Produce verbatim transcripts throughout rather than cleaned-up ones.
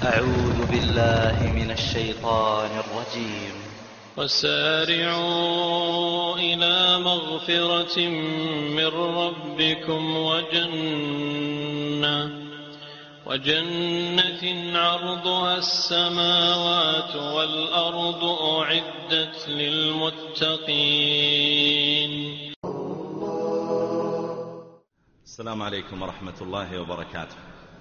أعوذ بالله من الشيطان الرجيم. وسارعوا إلى مغفرة من ربكم وجنة وجنة عرضها السماوات والأرض أعدت للمتقين. السلام عليكم ورحمة الله وبركاته.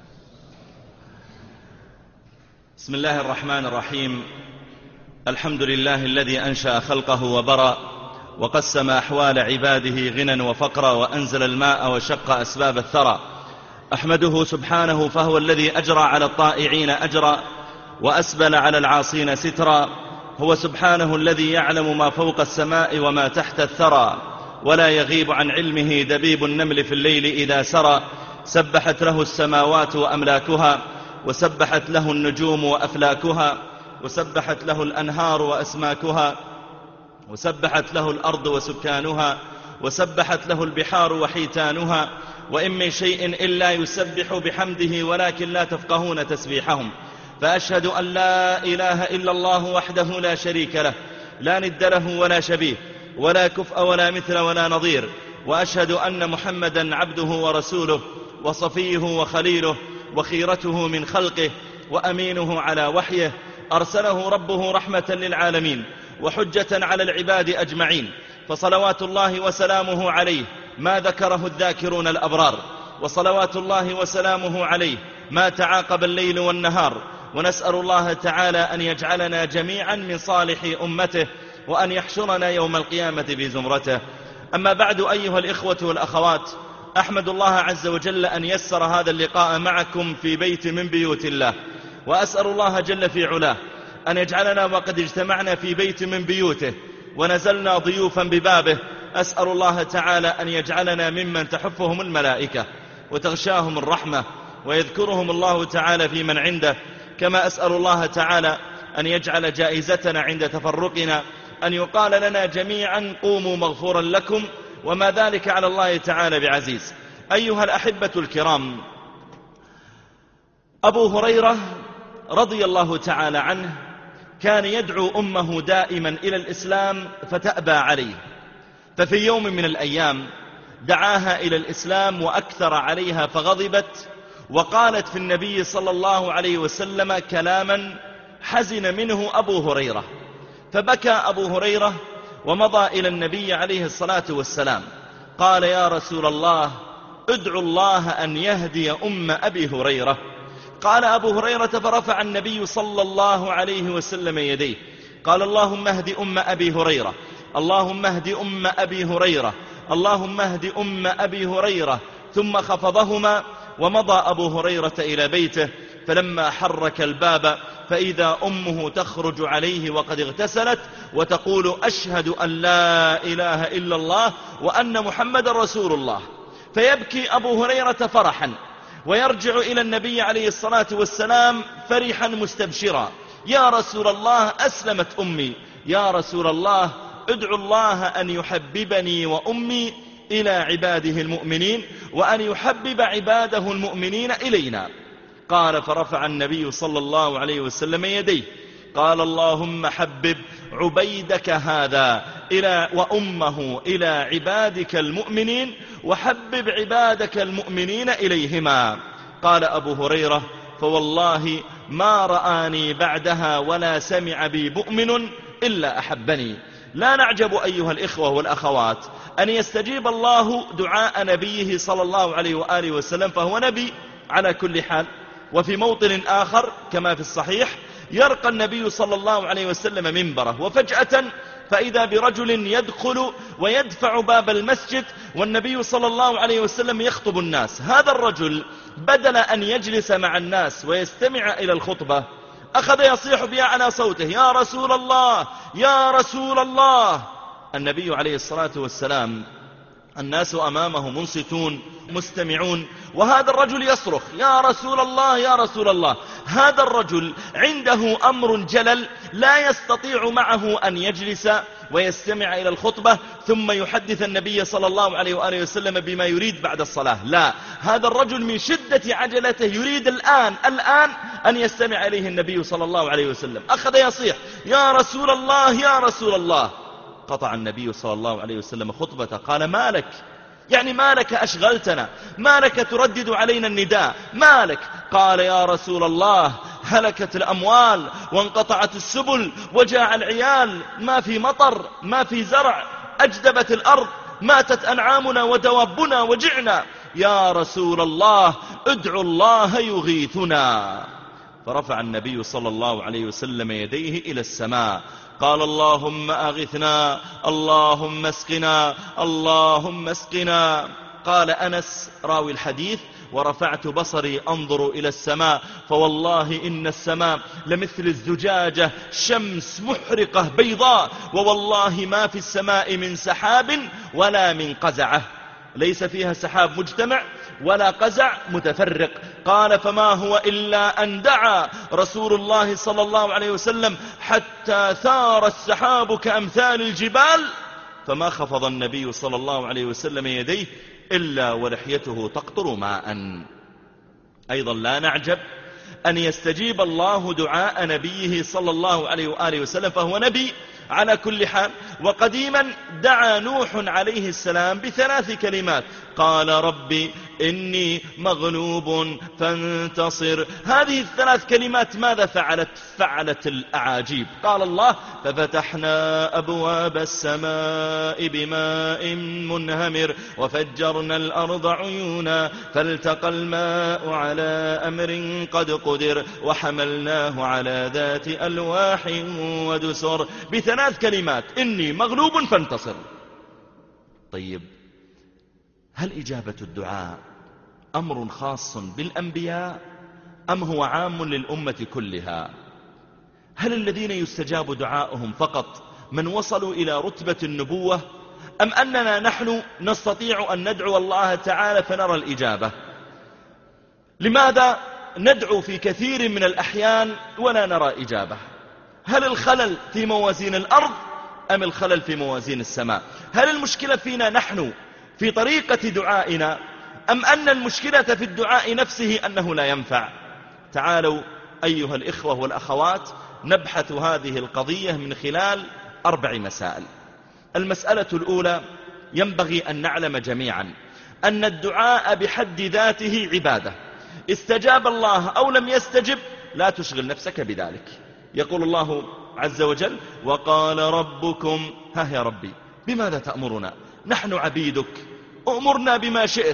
بسم الله الرحمن الرحيم. الحمد لله الذي أنشأ خلقه وبرأ وقسم أحوال عباده غنى وفقرا وأنزل الماء وشق أسباب الثرى. أحمده سبحانه فهو الذي أجرى على الطائعين أجرا وأسبل على العاصين سترا. هو سبحانه الذي يعلم ما فوق السماء وما تحت الثرى، ولا يغيب عن علمه دبيب النمل في الليل إذا سرى. سبحت له السماوات وأملاكها، وسبحت له النجوم وأفلاكها، وسبحت له الأنهار وأسماكها، وسبحت له الأرض وسكانها، وسبحت له البحار وحيتانها. وإن من شيء إلا يسبح بحمده ولكن لا تفقهون تسبيحهم. فأشهد أن لا إله إلا الله وحده لا شريك له، لا ند له ولا شبيه ولا كفء ولا مثل ولا نظير. وأشهد أن محمدا عبده ورسوله وصفيه وخليله وخيرته من خلقه وأمينه على وحيه. أرسله ربه رحمة للعالمين وحجة على العباد أجمعين، فصلوات الله وسلامه عليه ما ذكره الذاكرون الأبرار، وصلوات الله وسلامه عليه ما تعاقب الليل والنهار. ونسأل الله تعالى أن يجعلنا جميعا من صالح أمته، وأن يحشرنا يوم القيامة بزمرته. أما بعد، أيها الإخوة والأخوات، أحمد الله عز وجل أن يسر هذا اللقاء معكم في بيت من بيوت الله، وأسأل الله جل في علاه أن يجعلنا وقد اجتمعنا في بيت من بيوته ونزلنا ضيوفا ببابه. أسأل الله تعالى أن يجعلنا ممن تحفهم الملائكة وتغشاهم الرحمة ويذكرهم الله تعالى في من عنده. كما أسأل الله تعالى أن يجعل جائزتنا عند تفرقنا أن يقال لنا جميعا قوموا مغفورا لكم، وما ذلك على الله تعالى بعزيز. أيها الأحبة الكرام، أبو هريرة رضي الله تعالى عنه كان يدعو أمه دائما إلى الإسلام فتأبى عليه، ففي يوم من الأيام دعاها إلى الإسلام وأكثر عليها فغضبت، وقالت في النبي صلى الله عليه وسلم كلاما حزن منه أبو هريرة، فبكى أبو هريرة ومضى إلى النبي عليه الصلاة والسلام. قال: يا رسول الله، ادعو الله أن يهدي أم أبي هريرة. قال أبو هريرة: فرفع النبي صلى الله عليه وسلم يديه، قال: اللهم اهد أم أبي هريرة، اللهم اهد أم أبي هريرة، اللهم اهد أم أبي هريرة. ثم خفضهما ومضى أبو هريرة إلى بيته، فلما حرك الباب فإذا أمه تخرج عليه وقد اغتسلت وتقول: أشهد أن لا إله إلا الله وأن محمد رسول الله. فيبكي أبو هريرة فرحا ويرجع إلى النبي عليه الصلاة والسلام فرحا مستبشرا: يا رسول الله، أسلمت أمي. يا رسول الله، ادعو الله أن يحببني وأمي إلى عباده المؤمنين، وأن يحبب عباده المؤمنين إلينا. قال: فرفع النبي صلى الله عليه وسلم يديه، قال: اللهم حبب عبيدك هذا إلى وأمه إلى عبادك المؤمنين، وحبب عبادك المؤمنين إليهما. قال أبو هريرة: فوالله ما رآني بعدها ولا سمع بي مؤمن إلا أحبني. لا نعجب أيها الإخوة والأخوات أن يستجيب الله دعاء نبيه صلى الله عليه وآله وسلم، فهو نبي على كل حال. وفي موطن آخر كما في الصحيح يرقى النبي صلى الله عليه وسلم منبره، وفجأة فإذا برجل يدخل ويدفع باب المسجد والنبي صلى الله عليه وسلم يخطب الناس. هذا الرجل بدل أن يجلس مع الناس ويستمع إلى الخطبة أخذ يصيح بأعلى صوته: يا رسول الله، يا رسول الله. النبي عليه الصلاة والسلام الناس أمامه منصتون مستمعون، وهذا الرجل يصرخ: يا رسول الله، يا رسول الله. هذا الرجل عنده أمر جلل لا يستطيع معه أن يجلس ويستمع إلى الخطبة ثم يحدث النبي صلى الله عليه وآله وسلم بما يريد بعد الصلاة. لا، هذا الرجل من شدة عجلته يريد الآن الآن أن يستمع إليه النبي صلى الله عليه وسلم. أخذ يصيح: يا رسول الله يا رسول الله. قطع النبي صلى الله عليه وسلم خطبته، قال: ما لك؟ يعني ما لك أشغلتنا؟ ما لك تردد علينا النداء؟ ما لك؟ قال: يا رسول الله، هلكت الأموال وانقطعت السبل وجاع العيال، ما في مطر، ما في زرع، أجدبت الأرض، ماتت أنعامنا ودوابنا وجعنا، يا رسول الله ادعو الله يغيثنا. فرفع النبي صلى الله عليه وسلم يديه إلى السماء، قال: اللهم أغثنا، اللهم اسقنا، اللهم اسقنا. قال أنس راوي الحديث: ورفعت بصري أنظر إلى السماء فوالله إن السماء لمثل الزجاجة، شمس محرقة بيضاء، ووالله ما في السماء من سحاب ولا من قزعة، ليس فيها سحاب مجتمع ولا قزع متفرق. قال: فما هو إلا أن دعا رسول الله صلى الله عليه وسلم حتى ثار السحاب كأمثال الجبال، فما خفض النبي صلى الله عليه وسلم يديه إلا ولحيته تقطر ماء. أيضا لا نعجب أن يستجيب الله دعاء نبيه صلى الله عليه وآله وسلم، فهو نبي على كل حال. وقديما دعا نوح عليه السلام بثلاث كلمات، قال: ربي إني مغلوب فانتصر. هذه الثلاث كلمات ماذا فعلت؟ فعلت الأعاجيب. قال الله: ففتحنا أبواب السماء بماء منهمر وفجرنا الأرض عيونا فالتقى الماء على أمر قد قدر وحملناه على ذات ألواح ودسر. بثلاث كلمات: إني مغلوب فانتصر. طيب، هل إجابة الدعاء أمر خاص بالأنبياء أم هو عام للأمة كلها؟ هل الذين يستجاب دعاؤهم فقط من وصلوا إلى رتبة النبوة، أم أننا نحن نستطيع أن ندعو الله تعالى فنرى الإجابة؟ لماذا ندعو في كثير من الأحيان ولا نرى إجابة؟ هل الخلل في موازين الأرض أم الخلل في موازين السماء؟ هل المشكلة فينا نحن في طريقة دعائنا أم أن المشكلة في الدعاء نفسه أنه لا ينفع؟ تعالوا أيها الإخوة والأخوات نبحث هذه القضية من خلال أربع مسائل. المسألة الأولى: ينبغي أن نعلم جميعا أن الدعاء بحد ذاته عبادة، استجاب الله أو لم يستجب لا تشغل نفسك بذلك. يقول الله عز وجل: وقال ربكم، ها يا ربي بماذا تأمرنا؟ نحن عبيدك، أمرنا بما شئت،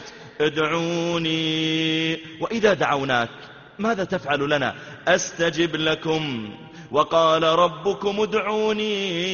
ادعوني. وإذا دعوناك ماذا تفعل لنا؟ أستجب لكم. وقال ربكم ادعوني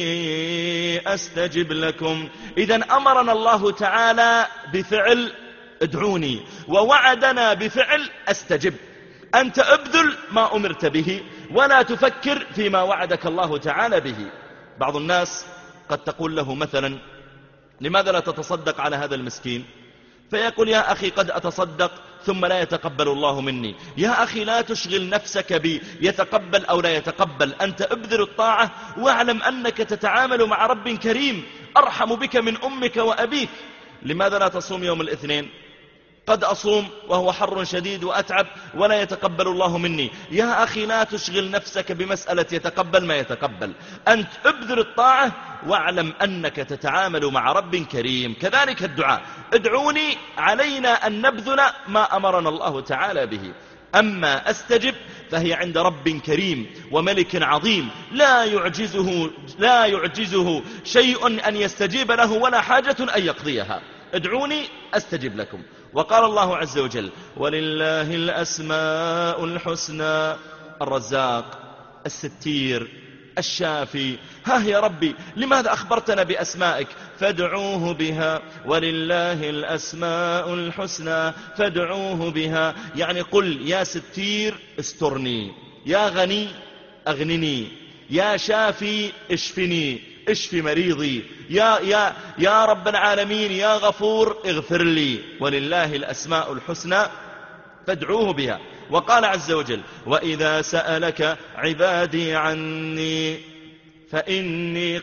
أستجب لكم. إذن أمرنا الله تعالى بفعل ادعوني، ووعدنا بفعل أستجب. أنت أبذل ما أمرت به ولا تفكر فيما وعدك الله تعالى به. بعض الناس قد تقول له مثلا: لماذا لا تتصدق على هذا المسكين؟ فيقول: يا أخي قد أتصدق ثم لا يتقبل الله مني. يا أخي لا تشغل نفسك بي يتقبل أو لا يتقبل، أنت ابذل الطاعة واعلم أنك تتعامل مع رب كريم أرحم بك من أمك وأبيك. لماذا لا تصوم يوم الاثنين؟ قد أصوم وهو حر شديد وأتعب ولا يتقبل الله مني. يا أخي لا تشغل نفسك بمسألة يتقبل ما يتقبل، أنت ابذل الطاعة واعلم أنك تتعامل مع رب كريم. كذلك الدعاء، ادعوني، علينا أن نبذل ما أمرنا الله تعالى به. أما أستجب فهي عند رب كريم وملك عظيم لا يعجزه, لا يعجزه شيء أن يستجيب له ولا حاجة أن يقضيها. ادعوني أستجب لكم. وقال الله عز وجل: ولله الأسماء الحسنى، الرزاق، الستير، الشافي. ها يا ربي لماذا أخبرتنا بأسمائك؟ فادعوه بها، ولله الأسماء الحسنى فادعوه بها. يعني قل: يا ستير استرني، يا غني أغنني، يا شافي اشفني، اشفي مريضي، يا, يا, يا رب العالمين يا غفور اغفر لي. ولله الأسماء الحسنى فادعوه بها. وقال عز وجل وإذا سألك عبادي عني فإني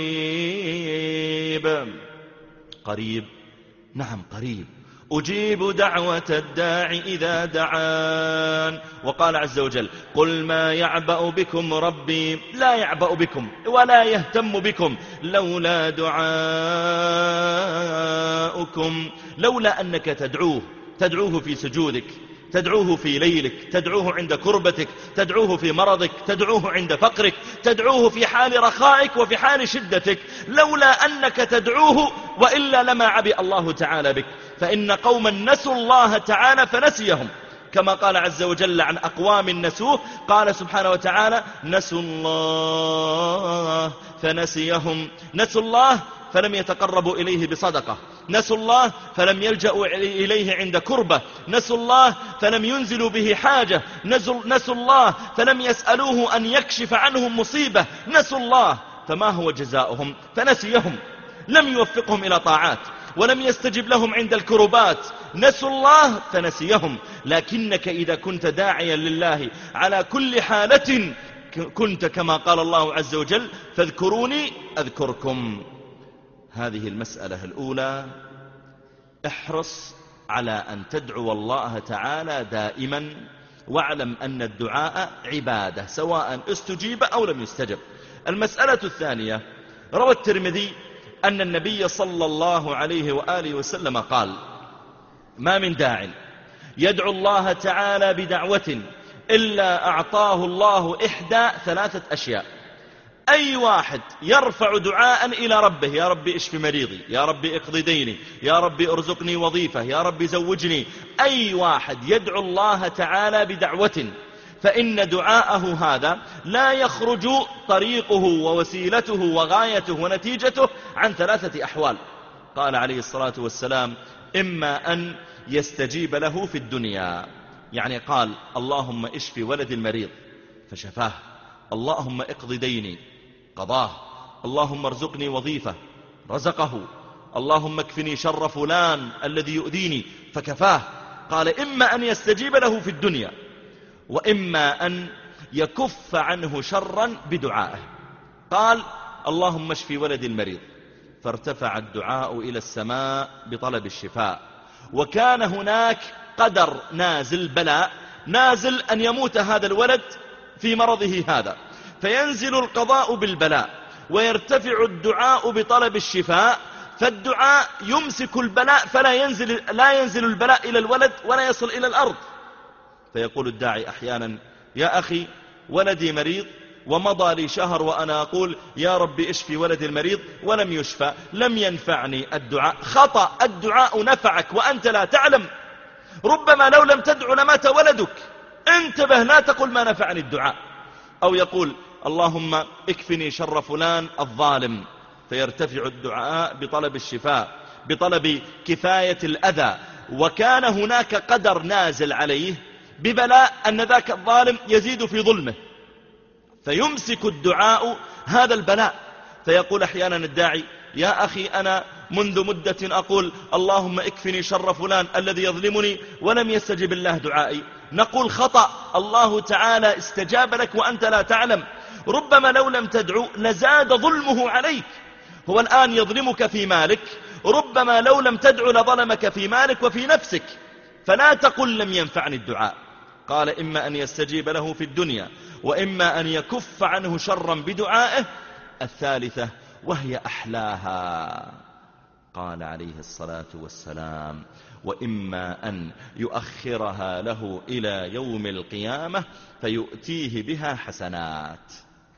قريب. قريب، نعم قريب، أجيب دعوة الداعي إذا دعان. وقال عز وجل قل ما يعبأ بكم ربي، لا يعبأ بكم ولا يهتم بكم لولا دعاؤكم، لولا أنك تدعوه، تدعوه في سجودك، تدعوه في ليلك، تدعوه عند كربتك، تدعوه في مرضك، تدعوه عند فقرك، تدعوه في حال رخائك وفي حال شدتك، لولا أنك تدعوه وإلا لما عبئ الله تعالى بك. فإن قوما نسوا الله تعالى فنسيهم، كما قال عز وجل عن أقوام نسوه، قال سبحانه وتعالى نسوا الله فنسيهم. نسوا الله فلم يتقربوا إليه بصدقة، نسوا الله فلم يلجأوا إليه عند كربة، نسوا الله فلم ينزلوا به حاجة، نسوا الله فلم يسألوه أن يكشف عنهم مصيبة، نسوا الله فما هو جزاؤهم؟ فنسيهم، لم يوفقهم إلى طاعات ولم يستجب لهم عند الكربات، نسوا الله فنسيهم. لكنك إذا كنت داعيا لله على كل حالة كنت كما قال الله عز وجل فاذكروني أذكركم. هذه المسألة الأولى، احرص على أن تدعو الله تعالى دائما، واعلم أن الدعاء عبادة سواء استجيب أو لم يستجب. المسألة الثانية، روى الترمذي أن النبي صلى الله عليه وآله وسلم قال ما من داع يدعو الله تعالى بدعوة إلا أعطاه الله إحدى ثلاثة أشياء. أي واحد يرفع دعاء إلى ربه، يا ربي اشف مريضي، يا ربي اقضي ديني، يا ربي ارزقني وظيفة، يا ربي زوجني، أي واحد يدعو الله تعالى بدعوة فإن دعاءه هذا لا يخرج طريقه ووسيلته وغايته ونتيجته عن ثلاثة أحوال. قال عليه الصلاة والسلام إما أن يستجيب له في الدنيا، يعني قال اللهم اشف ولد المريض فشفاه، اللهم اقض ديني قضاه، اللهم ارزقني وظيفة رزقه، اللهم اكفني شر فلان الذي يؤذيني فكفاه. قال إما أن يستجيب له في الدنيا، وإما أن يكف عنه شرا بدعائه. قال اللهم اشف ولد المريض، فارتفع الدعاء إلى السماء بطلب الشفاء، وكان هناك قدر نازل، بلاء نازل أن يموت هذا الولد في مرضه هذا، فينزل القضاء بالبلاء ويرتفع الدعاء بطلب الشفاء، فالدعاء يمسك البلاء فلا ينزل, لا ينزل البلاء إلى الولد ولا يصل إلى الأرض. فيقول الداعي أحيانا يا أخي ولدي مريض ومضى لي شهر وأنا أقول يا ربي اشفي ولدي المريض ولم يشفى، لم ينفعني الدعاء. خطأ، الدعاء نفعك وأنت لا تعلم، ربما لو لم تدع لمات ولدك. انتبه، لا تقول ما نفعني الدعاء. أو يقول اللهم اكفني شر فلان الظالم، فيرتفع الدعاء بطلب الشفاء، بطلب كفاية الأذى، وكان هناك قدر نازل عليه ببلاء أن ذاك الظالم يزيد في ظلمه، فيمسك الدعاء هذا البلاء. فيقول أحيانا الداعي يا أخي أنا منذ مدة أقول اللهم اكفني شر فلان الذي يظلمني ولم يستجب الله دعائي. نقول خطأ، الله تعالى استجاب لك وأنت لا تعلم، ربما لو لم تدعو لزاد ظلمه عليك. هو الآن يظلمك في مالك، ربما لو لم تدعو لظلمك في مالك وفي نفسك. فلا تقل لم ينفعني الدعاء. قال إما أن يستجيب له في الدنيا، وإما أن يكف عنه شرا بدعائه. الثالثة وهي أحلاها، قال عليه الصلاة والسلام وإما أن يؤخرها له إلى يوم القيامة فيؤتيه بها حسنات.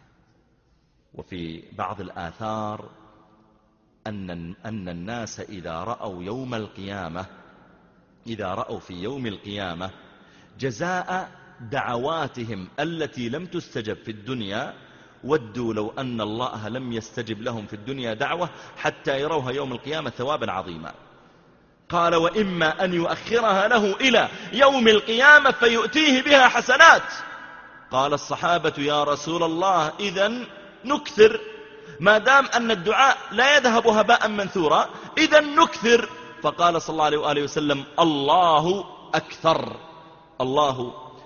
وفي بعض الآثار أن, أن الناس إذا رأوا يوم القيامة، إذا رأوا في يوم القيامة جزاء دعواتهم التي لم تستجب في الدنيا، ودوا لو أن الله لم يستجب لهم في الدنيا دعوة حتى يروها يوم القيامة ثوابا عظيما. قال وإما أن يؤخرها له إلى يوم القيامة فيؤتيه بها حسنات. قال الصحابة يا رسول الله إذن نكثر، ما دام أن الدعاء لا يذهب هباء منثورا إذن نكثر. فقال صلى الله عليه وآله وسلم الله أكثر، الله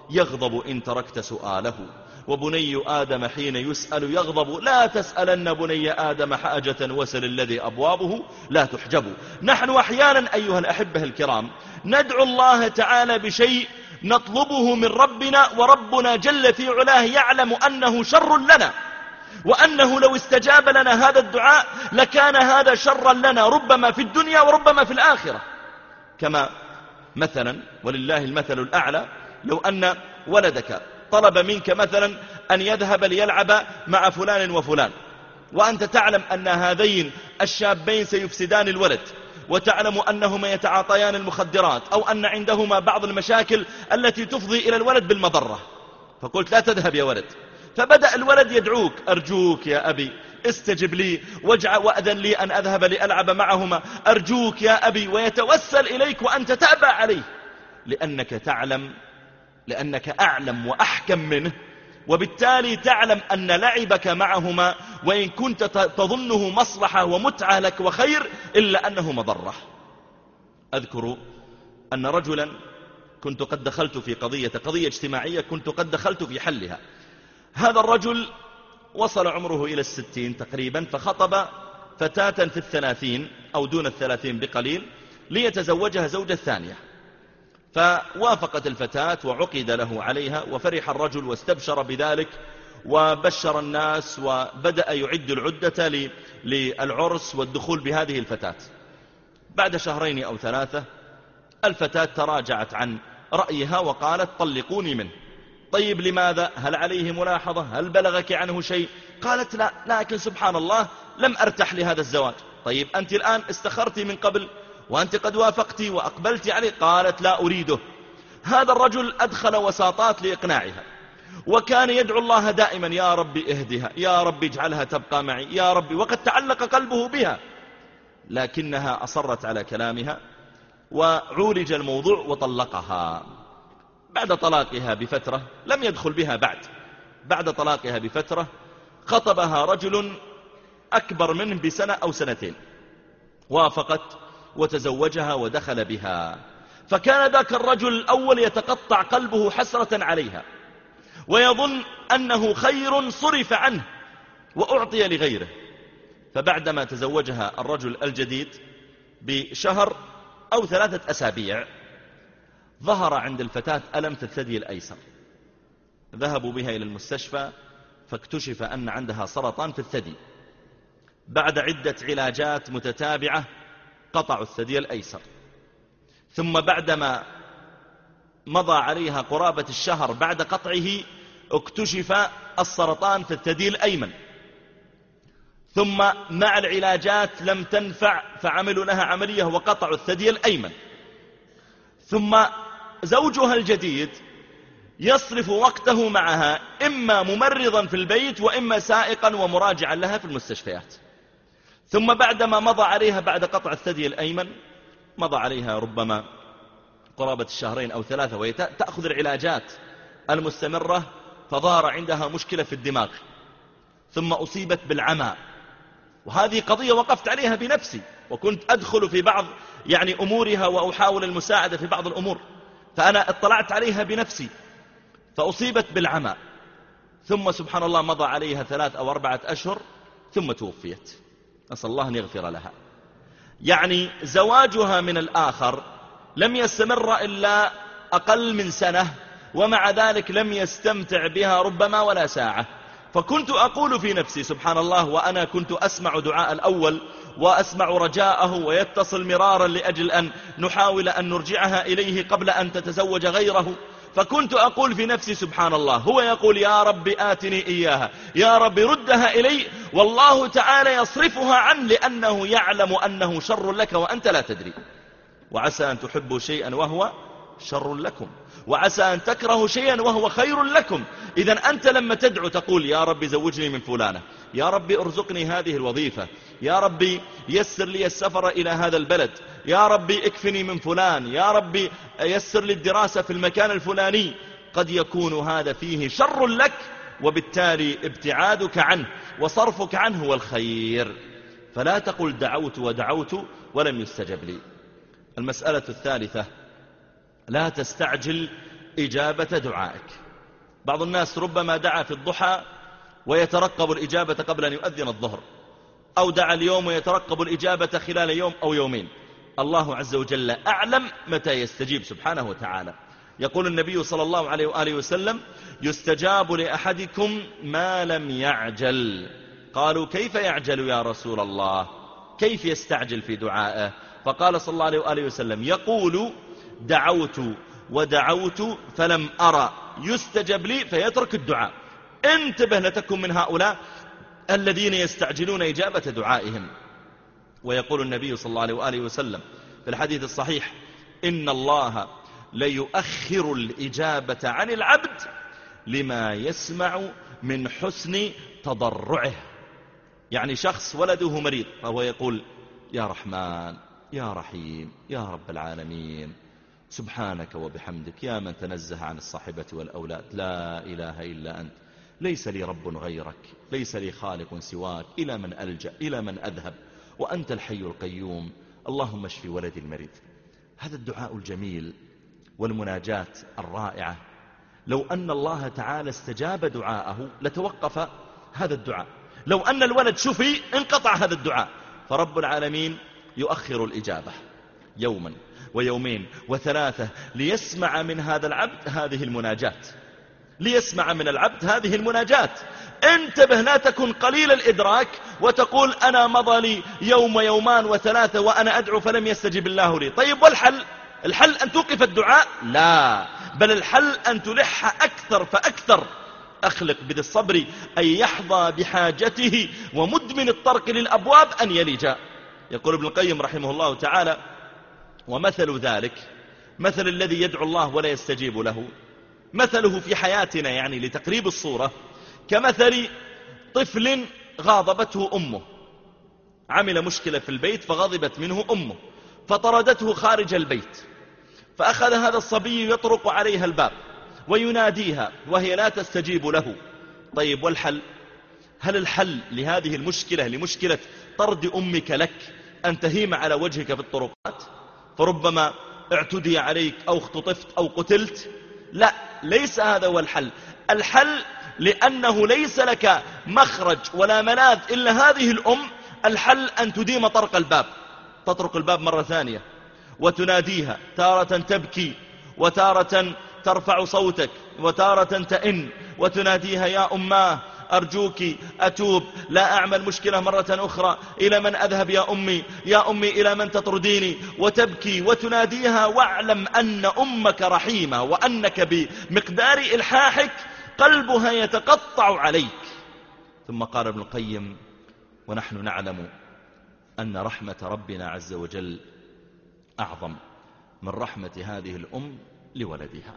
يغضب إن تركت سؤاله، وبني آدم حين يسأل يغضب، لا تسألن بني آدم حاجة وسل الذي أبوابه لا تحجب. نحن أحيانا أيها الأحبة الكرام ندعو الله تعالى بشيء نطلبه من ربنا، وربنا جل في علاه يعلم أنه شر لنا، وأنه لو استجاب لنا هذا الدعاء لكان هذا شرا لنا ربما في الدنيا وربما في الآخرة. كما مثلا ولله المثل الأعلى، لو أن ولدك طلب منك مثلا أن يذهب ليلعب مع فلان وفلان، وأنت تعلم أن هذين الشابين سيفسدان الولد، وتعلم أنهما يتعاطيان المخدرات، أو أن عندهما بعض المشاكل التي تفضي إلى الولد بالمضرة، فقلت لا تذهب يا ولد. فبدأ الولد يدعوك: أرجوك يا أبي استجب لي وأذن لي أن أذهب لألعب معهما، أرجوك يا أبي، ويتوسل إليك وأنت تأبى عليه، لأنك تعلم لأنك أعلم وأحكم منه، وبالتالي تعلم أن لعبك معهما وإن كنت تظنه مصلحة ومتعة لك وخير إلا أنه مضرة. أذكر أن رجلا كنت قد دخلت في قضية قضية اجتماعية كنت قد دخلت في حلها. هذا الرجل وصل عمره إلى الستين تقريبا، فخطب فتاة في الثلاثين أو دون الثلاثين بقليل ليتزوجها زوجة ثانية، فوافقت الفتاة وعقد له عليها، وفرح الرجل واستبشر بذلك وبشر الناس، وبدأ يعد العدة للعرس والدخول بهذه الفتاة. بعد شهرين أو ثلاثة الفتاة تراجعت عن رأيها وقالت: طلقوني منه. طيب لماذا؟ هل عليه ملاحظة؟ هل بلغك عنه شيء؟ قالت: لا، لكن سبحان الله لم أرتح لهذا الزواج. طيب أنت الآن استخرتي من قبل وأنت قد وافقتي وأقبلت عليه؟ قالت: لا أريده. هذا الرجل أدخل وساطات لإقناعها، وكان يدعو الله دائما: يا رب اهدها، يا رب اجعلها تبقى معي، يا رب، وقد تعلق قلبه بها، لكنها أصرت على كلامها وعولج الموضوع وطلقها. بعد طلاقها بفترة، لم يدخل بها بعد، بعد طلاقها بفترة خطبها رجل أكبر منه بسنة أو سنتين، وافقت وتزوجها ودخل بها. فكان ذاك الرجل الأول يتقطع قلبه حسرة عليها، ويظن أنه خير صرف عنه وأعطي لغيره. فبعدما تزوجها الرجل الجديد بشهر أو ثلاثة أسابيع ظهر عند الفتاة ألم في الثدي الأيسر. ذهبوا بها إلى المستشفى فاكتشف أن عندها سرطان في الثدي. بعد عدة علاجات متتابعة قطعوا الثدي الأيسر، ثم بعدما مضى عليها قرابة الشهر بعد قطعه اكتشف السرطان في الثدي الأيمن، ثم مع العلاجات لم تنفع فعملوا لها عملية وقطعوا الثدي الأيمن. ثم زوجها الجديد يصرف وقته معها إما ممرضا في البيت وإما سائقا ومراجعا لها في المستشفيات. ثم بعدما مضى عليها بعد قطع الثدي الأيمن مضى عليها ربما قرابة الشهرين أو ثلاثة وهي تأخذ العلاجات المستمرة، فظهر عندها مشكلة في الدماغ، ثم أصيبت بالعمى. وهذه قضية وقفت عليها بنفسي، وكنت أدخل في بعض يعني أمورها وأحاول المساعدة في بعض الأمور، فأنا اطلعت عليها بنفسي، فأصيبت بالعمى. ثم سبحان الله مضى عليها ثلاث أو أربعة أشهر ثم توفيت، نسأل الله أن يغفر لها. يعني زواجها من الآخر لم يستمر إلا أقل من سنة، ومع ذلك لم يستمتع بها ربما ولا ساعة. فكنت أقول في نفسي سبحان الله، وأنا كنت أسمع دعاء الأول وأسمع رجاءه ويتصل مرارا لأجل أن نحاول أن نرجعها إليه قبل أن تتزوج غيره، فكنت أقول في نفسي سبحان الله، هو يقول يا رب آتني إياها، يا رب ردها إلي، والله تعالى يصرفها عنه لأنه يعلم أنه شر لك وأنت لا تدري. وعسى أن تحبوا شيئا وهو شر لكم، وعسى أن تكرهوا شيئا وهو خير لكم. إذن أنت لما تدعو تقول يا رب زوجني من فلانة، يا رب ارزقني هذه الوظيفة، يا رب يسر لي السفر إلى هذا البلد، يا رب اكفني من فلان، يا رب يسر لي الدراسة في المكان الفلاني، قد يكون هذا فيه شر لك، وبالتالي ابتعادك عنه وصرفك عنه هو الخير. فلا تقل دعوت ودعوت ولم يستجب لي. المسألة الثالثة، لا تستعجل إجابة دعائك. بعض الناس ربما دعا في الضحى ويترقب الإجابة قبل أن يؤذن الظهر، أو دعا اليوم ويترقب الإجابة خلال يوم أو يومين. الله عز وجل أعلم متى يستجيب سبحانه وتعالى. يقول النبي صلى الله عليه وآله وسلم: يستجاب لأحدكم ما لم يعجل. قالوا: كيف يعجل يا رسول الله؟ كيف يستعجل في دعائه؟ فقال صلى الله عليه وآله وسلم: يقول: دعوت ودعوت فلم أرى يستجب لي فيترك الدعاء. انتبه لتكن من هؤلاء الذين يستعجلون إجابة دعائهم. ويقول النبي صلى الله عليه وآله وسلم في الحديث الصحيح: إن الله ليؤخر الإجابة عن العبد لما يسمع من حسن تضرعه. يعني شخص ولده مريض فهو يقول: يا رحمن يا رحيم يا رب العالمين سبحانك وبحمدك يا من تنزه عن الصاحبة والأولاد، لا إله إلا أنت، ليس لي رب غيرك، ليس لي خالق سواك، إلى من ألجأ، إلى من أذهب، وأنت الحي القيوم، اللهم اشف ولدي المريض. هذا الدعاء الجميل والمناجاة الرائعة، لو أن الله تعالى استجاب دعاءه لتوقف هذا الدعاء. لو أن الولد شفي انقطع هذا الدعاء. فرب العالمين يؤخر الإجابة يوما ويومين وثلاثة ليسمع من هذا العبد هذه المناجات، ليسمع من العبد هذه المناجات. انتبه، لا تكن قليل الإدراك وتقول: أنا مضى لي يوم ويومان وثلاثة وأنا أدعو فلم يستجب الله لي. طيب والحل؟ الحل أن توقف الدعاء؟ لا، بل الحل أن تلح أكثر فأكثر. أخلق بذي الصبر أن يحظى بحاجته ومدمن الطرق للأبواب أن يلجأ. يقول ابن القيم رحمه الله تعالى: ومثل ذلك مثل الذي يدعو الله ولا يستجيب له، مثله في حياتنا يعني لتقريب الصورة كمثل طفل غاضبته أمه، عمل مشكلة في البيت فغضبت منه أمه فطردته خارج البيت، فأخذ هذا الصبي يطرق عليها الباب ويناديها وهي لا تستجيب له. طيب والحل؟ هل الحل لهذه المشكلة، لمشكلة طرد أمك لك، أن تهيم على وجهك في الطرقات فربما اعتدي عليك أو اختطفت أو قتلت؟ لا، ليس هذا هو الحل. الحل لأنه ليس لك مخرج ولا ملاذ إلا هذه الأم، الحل أن تديم طرق الباب، تطرق الباب مرة ثانية وتناديها، تارة تبكي وتارة ترفع صوتك وتارة تئن وتناديها: يا أماه أرجوك أتوب، لا أعمل مشكلة مرة أخرى، إلى من أذهب يا أمي، يا أمي إلى من تطرديني، وتبكي وتناديها. واعلم أن أمك رحيمة وأنك بمقدار إلحاحك قلبها يتقطع عليك. ثم قال ابن القيم: ونحن نعلم أن رحمة ربنا عز وجل أعظم من رحمة هذه الأم لولدها.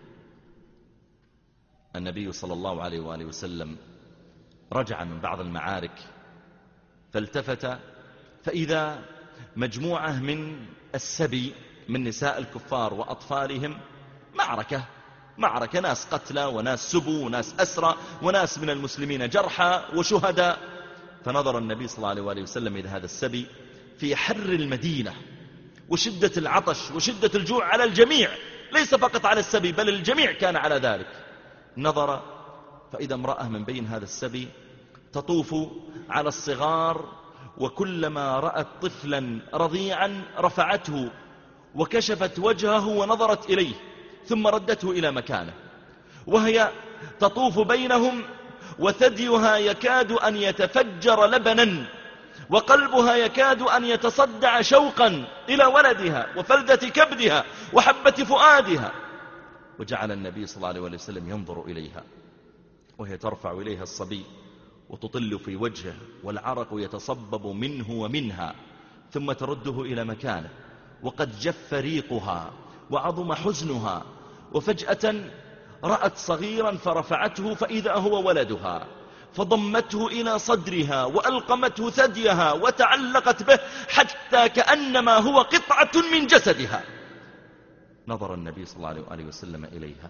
النبي صلى الله عليه وآله وسلم رجع من بعض المعارك فالتفت فإذا مجموعة من السبي من نساء الكفار وأطفالهم معركة معركة ناس قتلى وناس سبوا وناس أسرى وناس من المسلمين جرحى وشهداء. فنظر النبي صلى الله عليه وآله وسلم إلى هذا السبي في حر المدينة وشدة العطش وشدة الجوع على الجميع، ليس فقط على السبي بل الجميع كان على ذلك. نظر فإذا امرأة من بين هذا السبي تطوف على الصغار، وكلما رأت طفلا رضيعا رفعته وكشفت وجهه ونظرت إليه ثم ردته إلى مكانه، وهي تطوف بينهم وثديها يكاد أن يتفجر لبنا وقلبها يكاد أن يتصدع شوقا إلى ولدها وفلذة كبدها وحبة فؤادها. وجعل النبي صلى الله عليه وسلم ينظر إليها وهي ترفع إليها الصبي وتطل في وجهه والعرق يتصبب منه ومنها، ثم ترده إلى مكانه وقد جف ريقها وعظم حزنها، وفجأة رأت صغيرا فرفعته فإذا هو ولدها، فضمته إلى صدرها وألقمته ثديها وتعلقت به حتى كأنما هو قطعة من جسدها. نظر النبي صلى الله عليه وسلم إليها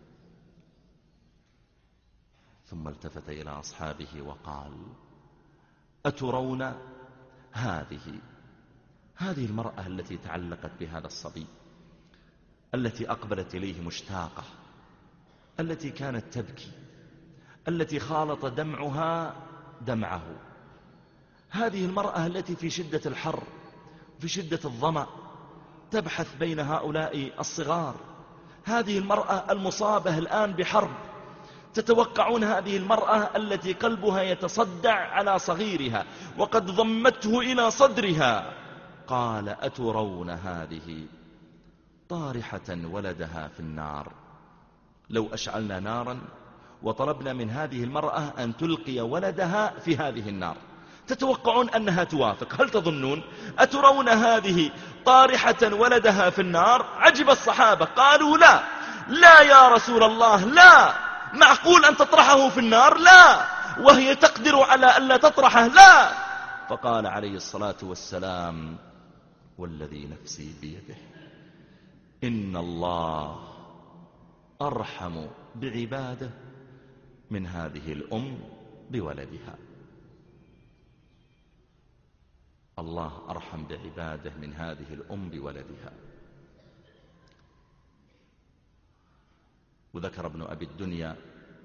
ثم التفت إلى أصحابه وقال: أترون هذه هذه المرأة التي تعلقت بهذا الصبي، التي أقبلت إليه مشتاقة التي كانت تبكي، التي خالط دمعها دمعه، هذه المرأة التي في شدة الحر في شدة الظمأ تبحث بين هؤلاء الصغار، هذه المرأة المصابة الآن بحرب، تتوقعون هذه المرأة التي قلبها يتصدع على صغيرها وقد ضمته إلى صدرها. قال أترون هذه طارحة ولدها في النار، لو أشعلنا نارا وطلبنا من هذه المرأة أن تلقي ولدها في هذه النار تتوقعون أنها توافق؟ هل تظنون؟ أترون هذه طارحة ولدها في النار؟ عجب الصحابة، قالوا لا لا يا رسول الله، لا، معقول أن تطرحه في النار؟ لا، وهي تقدر على ألا تطرحه؟ لا. فقال عليه الصلاة والسلام والذي نفسي بيده إن الله أرحم بعباده من هذه الأم بولدها. الله أرحم بعباده من هذه الأم بولدها. وذكر ابن أبي الدنيا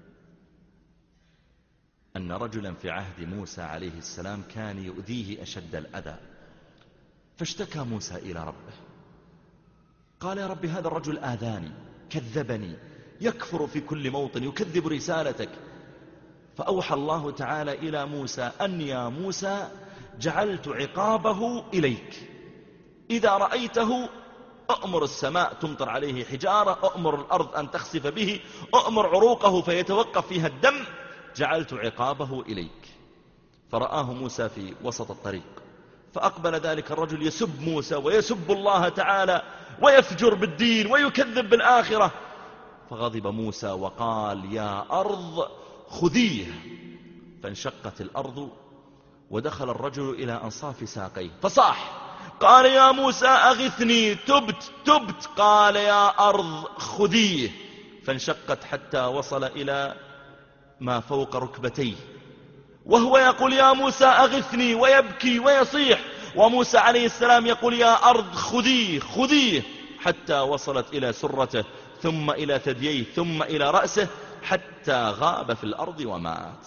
أن رجلا في عهد موسى عليه السلام كان يؤذيه أشد الأذى، فاشتكى موسى إلى ربه، قال يا رب هذا الرجل آذاني، كذبني، يكفر في كل موطن، يكذب رسالتك. فأوحى الله تعالى إلى موسى أن يا موسى جعلت عقابه إليك، إذا رأيته أأمر السماء تمطر عليه حجارة، أأمر الأرض أن تخسف به، أأمر عروقه فيتوقف فيها الدم، جعلت عقابه إليك. فرآه موسى في وسط الطريق، فأقبل ذلك الرجل يسب موسى ويسب الله تعالى ويفجر بالدين ويكذب بالآخرة، فغضب موسى وقال يا أرض خذيه، فانشقت الأرض ودخل الرجل إلى أنصاف ساقيه فصاح، قال يا موسى أغثني، تبت تبت، قال يا أرض خذيه، فانشقت حتى وصل إلى ما فوق ركبتيه، وهو يقول يا موسى أغثني ويبكي ويصيح، وموسى عليه السلام يقول يا أرض خذيه خذيه، حتى وصلت إلى سرته ثم إلى ثدييه ثم إلى رأسه حتى غاب في الأرض ومات.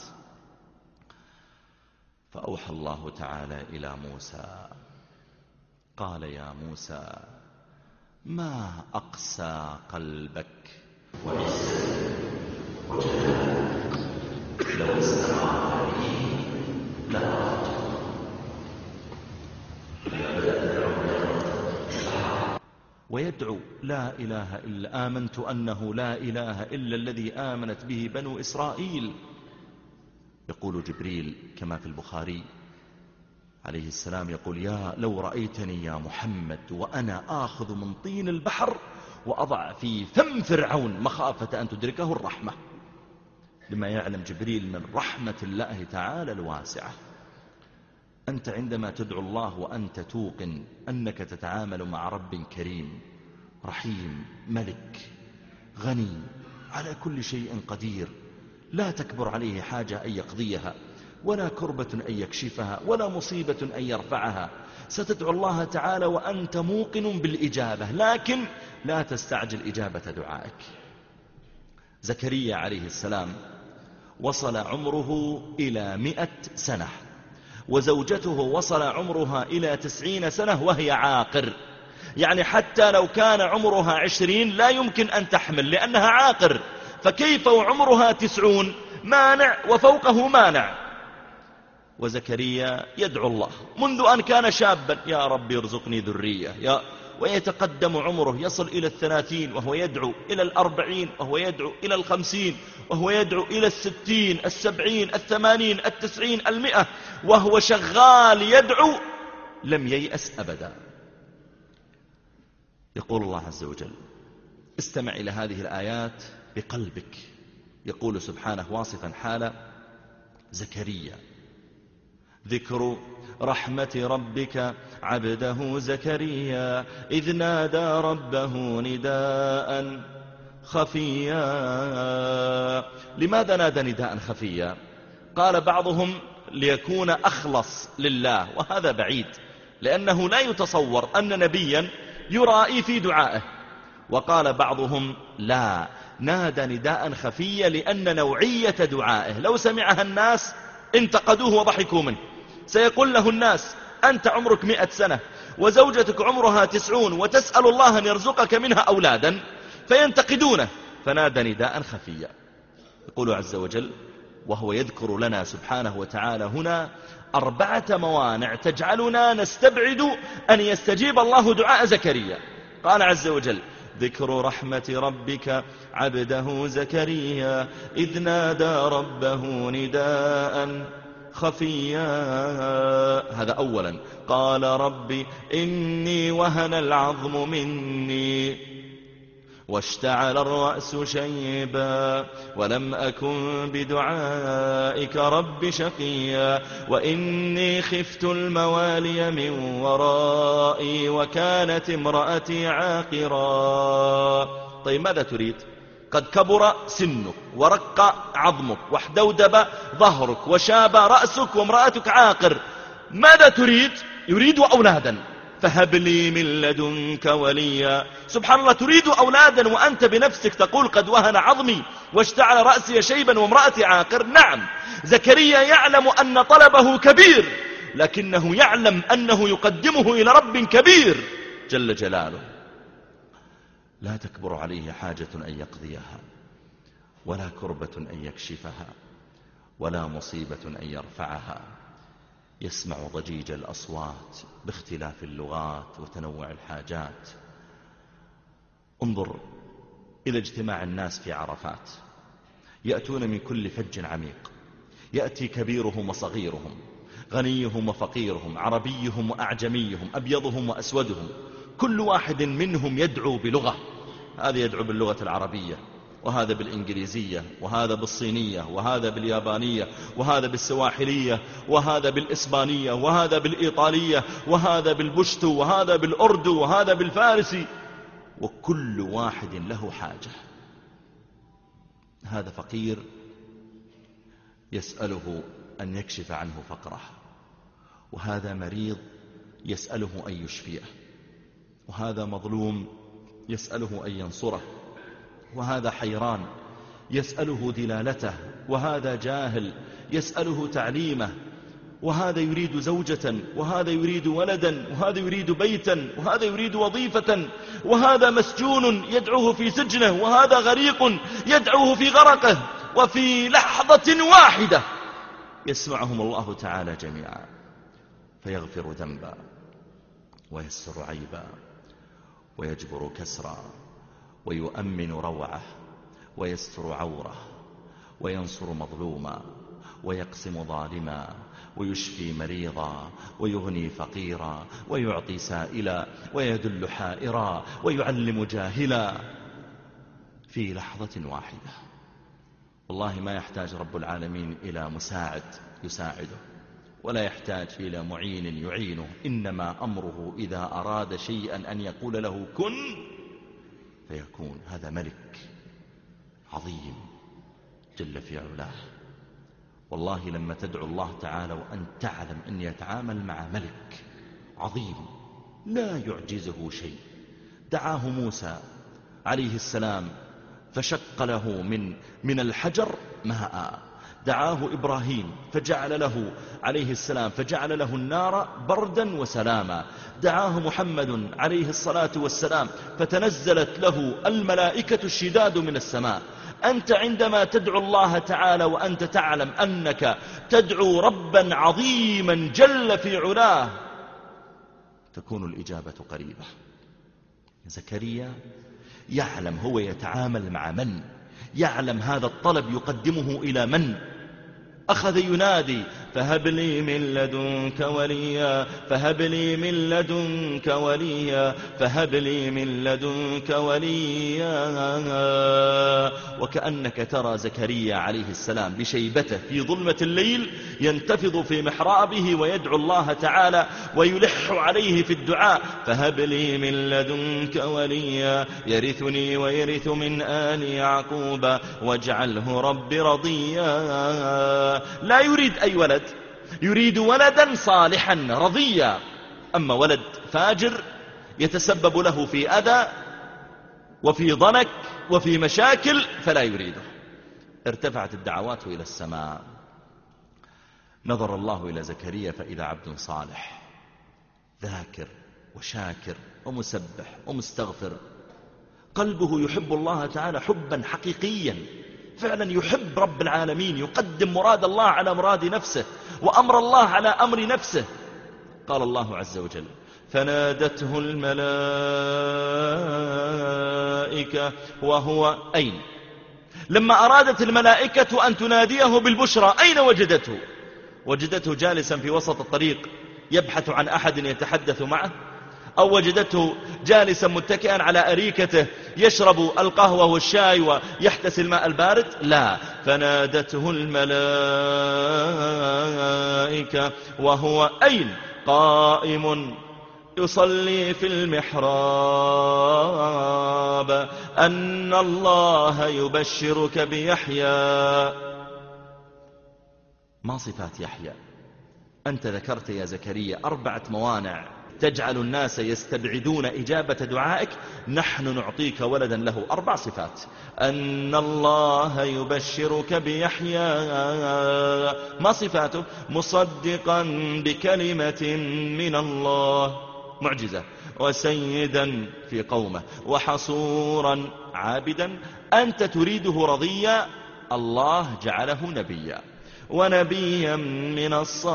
فأوحى الله تعالى إلى موسى قال يا موسى ما أقسى قلبك وعزتك وجلالك، لو استقام به لأردت. ويدعو لا إله إلا آمنت أنه لا إله إلا الذي آمنت به بنو إسرائيل. يقول جبريل كما في البخاري عليه السلام يقول يا لو رأيتني يا محمد وأنا آخذ من طين البحر وأضع في فم فرعون مخافة أن تدركه الرحمة، لما يعلم جبريل من رحمة الله تعالى الواسعة. أنت عندما تدعو الله وأنت توقن أنك تتعامل مع رب كريم رحيم ملك غني على كل شيء قدير، لا تكبر عليه حاجة أن يقضيها، ولا كربة أن يكشفها، ولا مصيبة أن يرفعها، ستدعو الله تعالى وأنت موقن بالإجابة، لكن لا تستعجل إجابة دعائك. زكريا عليه السلام وصل عمره إلى مئة سنة، وزوجته وصل عمرها إلى تسعين سنة وهي عاقر، يعني حتى لو كان عمرها عشرين لا يمكن أن تحمل لأنها عاقر، فكيف وعمرها تسعون؟ مانع وفوقه مانع. وزكريا يدعو الله منذ أن كان شابا يا رب ارزقني ذرية، يا ويتقدم عمره يصل إلى الثلاثين وهو يدعو، إلى الأربعين وهو يدعو، إلى الخمسين وهو يدعو، إلى الستين السبعين الثمانين التسعين المئة وهو شغال يدعو، لم ييأس أبدا. يقول الله عز وجل استمع إلى هذه الآيات بقلبك، يقول سبحانه واصفا حال زكريا ذكر رحمة ربك عبده زكريا إذ نادى ربه نداء خفيا. لماذا نادى نداء خفيا؟ قال بعضهم ليكون أخلص لله، وهذا بعيد، لأنه لا يتصور أن نبيا يرائي في دعائه. وقال بعضهم لا، نادى نداء خفيا لأن نوعية دعائه لو سمعها الناس انتقدوه وضحكوا منه. سيقول له الناس أنت عمرك مئة سنة وزوجتك عمرها تسعون وتسأل الله أن يرزقك منها أولادا، فينتقدونه. فنادى نداء خفيا. يقول عز وجل وهو يذكر لنا سبحانه وتعالى هنا أربعة موانع تجعلنا نستبعد أن يستجيب الله دعاء زكريا. قال عز وجل ذكر رحمة ربك عبده زكريا إذ نادى ربه نداء خفيا. هذا أولا. قال رب إني وهن العظم مني واشتعل الرأس شيبا ولم أكن بدعائك رب شقيا وإني خفت الموالي من ورائي وكانت امرأتي عاقرا. طيب ماذا تريد؟ قد كبر سنك ورق عظمك واحدودب ظهرك وشاب رأسك وامرأتك عاقر، ماذا تريد؟ يريد أولادا. فهب لي من لدنك وليا. سبحان الله، تريد أولادا وأنت بنفسك تقول قد وهن عظمي واشتعل رأسي شيبا وامرأتي عاقر. نعم، زكريا يعلم أن طلبه كبير، لكنه يعلم أنه يقدمه إلى رب كبير جل جلاله. لا تكبر عليه حاجة أن يقضيها ولا كربة أن يكشفها ولا مصيبة أن يرفعها. يسمع ضجيج الأصوات باختلاف اللغات وتنوع الحاجات. انظر إلى اجتماع الناس في عرفات، يأتون من كل فج عميق، يأتي كبيرهم وصغيرهم، غنيهم وفقيرهم، عربيهم وأعجميهم، أبيضهم وأسودهم، كل واحد منهم يدعو بلغة. هذا يدعو باللغة العربية، وهذا بالإنجليزية، وهذا بالصينية، وهذا باليابانية، وهذا بالسواحلية، وهذا بالإسبانية، وهذا بالإيطالية، وهذا بالبشتو، وهذا بالأردو، وهذا بالفارسي، وكل واحد له حاجة. هذا فقير يسأله أن يكشف عنه فقره، وهذا مريض يسأله أن يشفيه، وهذا مظلوم يسأله أن ينصره، وهذا حيران يسأله دلالته، وهذا جاهل يسأله تعليمه، وهذا يريد زوجة، وهذا يريد ولدا، وهذا يريد بيتا، وهذا يريد وظيفة، وهذا مسجون يدعوه في سجنه، وهذا غريق يدعوه في غرقه. وفي لحظة واحدة يسمعهم الله تعالى جميعا فيغفر ذنبا ويسر عيبا ويجبر كسرا ويؤمن روعه ويستر عوره وينصر مظلوما ويقسم ظالما ويشفي مريضا ويغني فقيرا ويعطي سائلا ويدل حائرا ويعلم جاهلا في لحظة واحدة. والله ما يحتاج رب العالمين إلى مساعد يساعده، ولا يحتاج إلى معين يعينه، إنما أمره إذا أراد شيئا أن يقول له كن فيكون. هذا ملك عظيم جل في علاه. والله لما تدعو الله تعالى وأن تعلم أن يتعامل مع ملك عظيم لا يعجزه شيء. دعاه موسى عليه السلام فشق له من من الحجر ماء، دعاه إبراهيم فجعل له عليه السلام فجعل له النار بردا وسلاما، دعاه محمد عليه الصلاة والسلام فتنزلت له الملائكة الشداد من السماء. أنت عندما تدعو الله تعالى وأنت تعلم أنك تدعو ربا عظيما جل في علاه تكون الإجابة قريبة. زكريا يعلم هو يتعامل مع من، يعلم هذا الطلب يقدمه إلى من. أخذ ينادي فهب لي من لدنك وليا فهب لي من لدنك وليا فهب لي من لدنك وليا. وكأنك ترى زكريا عليه السلام بشيبته في ظلمة الليل ينتفض في محرابه ويدعو الله تعالى ويلح عليه في الدعاء فهب لي من لدنك وليا يرثني ويرث من آل يعقوب واجعله رب رضيا. لا يريد أي ولد، يريد ولدا صالحا رضيا. أما ولد فاجر يتسبب له في أذى وفي ضنك وفي مشاكل فلا يريده. ارتفعت الدعوات إلى السماء. نظر الله إلى زكريا فإذا عبد صالح ذاكر وشاكر ومسبح ومستغفر، قلبه يحب الله تعالى حبا حقيقيا، فعلا يحب رب العالمين، يقدم مراد الله على مراد نفسه وأمر الله على أمر نفسه. قال الله عز وجل: فنادته الملائكة وهو أين؟ لما أرادت الملائكة أن تناديه بالبشرى أين وجدته؟ وجدته جالسا في وسط الطريق يبحث عن أحد يتحدث معه، أو وجدته جالسا متكئا على أريكته يشرب القهوة والشاي ويحتسي الماء البارد؟ لا، فنادته الملائكة وهو أين؟ قائم يصلي في المحراب أن الله يبشرك بيحيى. ما صفات يحيى؟ أنت ذكرت يا زكريا أربعة موانع تجعل الناس يستبعدون إجابة دعائك، نحن نعطيك ولدا له أربع صفات. أن الله يبشرك بيحيى، ما صفاته؟ مصدقا بكلمة من الله، معجزة، وسيدا في قومه، وحصورا عابدا. أنت تريده رضيا، الله جعله نبيا، ونبيا من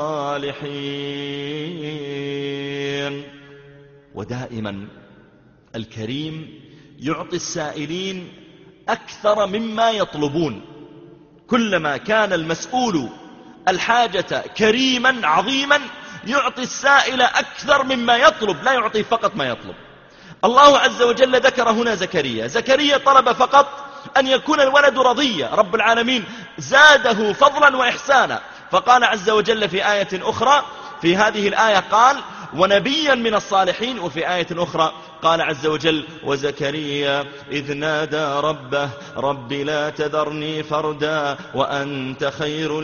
الصالحين. ودائما الكريم يعطي السائلين أكثر مما يطلبون. كلما كان المسؤول الحاجة كريما عظيما يعطي السائل أكثر مما يطلب، لا يعطي فقط ما يطلب. الله عز وجل ذكر هنا زكريا. زكريا طلب فقط أن يكون الولد رضيا، رب العالمين زاده فضلا وإحسانا، فقال عز وجل في آية أخرى، في هذه الآية قال ونبيا من الصالحين، وفي آية أخرى قال عز وجل وزكريا إذ نادى ربه رب لا تذرني فردا وأنت خير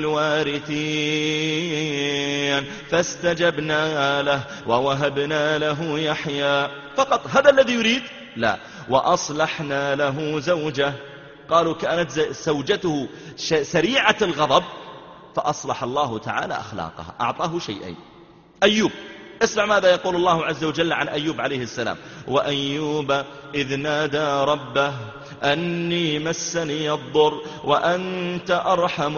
الوارثين فاستجبنا له ووهبنا له يحيى. فقط هذا الذي يريد؟ لا. وأصلحنا له زوجه، قالوا كانت زوجته سريعة الغضب فأصلح الله تعالى أخلاقها، أعطاه شيئين. أيوب، اسمع ماذا يقول الله عز وجل عن أيوب عليه السلام: وأيوب إذ نادى ربه أني مسني الضر وأنت أرحم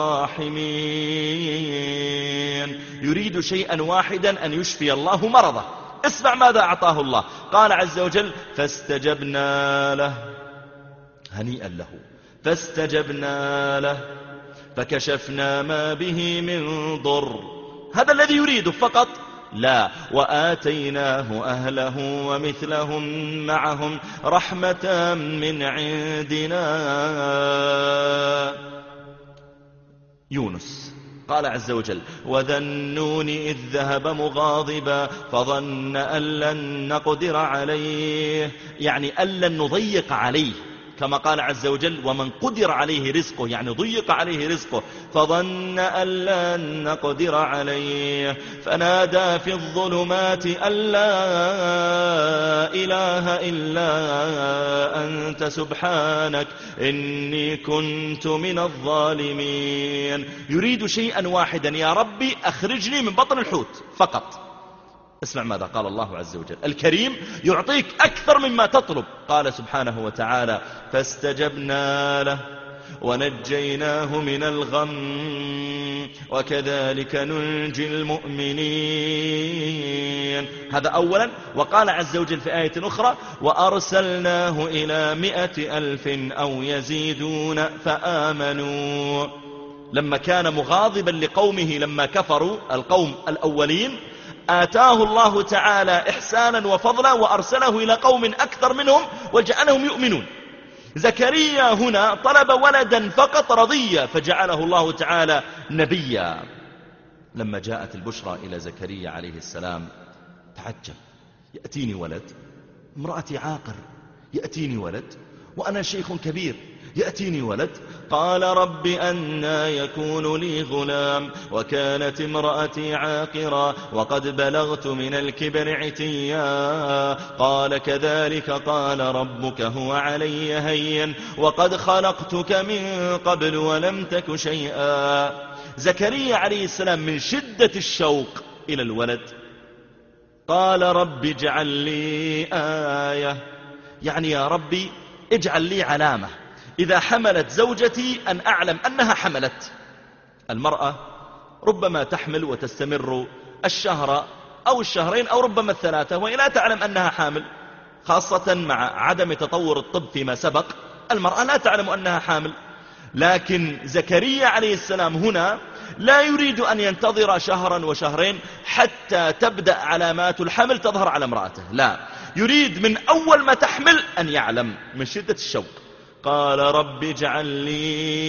الراحمين. يريد شيئا واحدا، أن يشفي الله مرضه. اسمع ماذا أعطاه الله، قال عز وجل فاستجبنا له، هنيئا له، فاستجبنا له فكشفنا ما به من ضر. هذا الذي يريده فقط؟ لا. وآتيناه أهله ومثلهم معهم رحمة من عندنا. يونس قال عز وجل وذا النون إذ ذهب مغاضبا فظن أن لن نقدر عليه، يعني أن لن نضيق عليه، كما قال عز وجل ومن قدر عليه رزقه، يعني ضيق عليه رزقه، فظن أن لن نقدر عليه فنادى في الظلمات أن لا إله إلا أنت سبحانك إني كنت من الظالمين. يريد شيئا واحدا: يا ربي أخرجني من بطن الحوت فقط. اسمع ماذا قال الله عز وجل. الكريم يعطيك أكثر مما تطلب. قال سبحانه وتعالى فاستجبنا له ونجيناه من الغم وكذلك ننجي المؤمنين. هذا أولا. وقال عز وجل في آية أخرى وأرسلناه إلى مئة ألف أو يزيدون فآمنوا. لما كان مغاضبا لقومه لما كفروا القوم الأولين، آتاه الله تعالى إحسانا وفضلا وأرسله إلى قوم أكثر منهم وجعلهم يؤمنون. زكريا هنا طلب ولدا فقط رضيا فجعله الله تعالى نبيا. لما جاءت البشرى إلى زكريا عليه السلام تعجب: يأتيني ولد، امرأتي عاقر، يأتيني ولد وأنا شيخ كبير، يأتيني ولد. قال رب أنى يكون لي غلام وكانت امرأتي عاقرا وقد بلغت من الكبر عتيا. قال كذلك قال ربك هو علي هين وقد خلقتك من قبل ولم تك شيئا. زكريا عليه السلام من شدة الشوق إلى الولد قال رب اجعل لي آية، يعني يا ربي اجعل لي علامة إذا حملت زوجتي أن أعلم أنها حملت. المرأة ربما تحمل وتستمر الشهر أو الشهرين أو ربما الثلاثة وهي لا تعلم أنها حامل، خاصة مع عدم تطور الطب فيما سبق المرأة لا تعلم أنها حامل. لكن زكريا عليه السلام هنا لا يريد أن ينتظر شهرا وشهرين حتى تبدأ علامات الحمل تظهر على امرأته، لا، يريد من أول ما تحمل أن يعلم من شدة الشوق. قال رب اجعل لي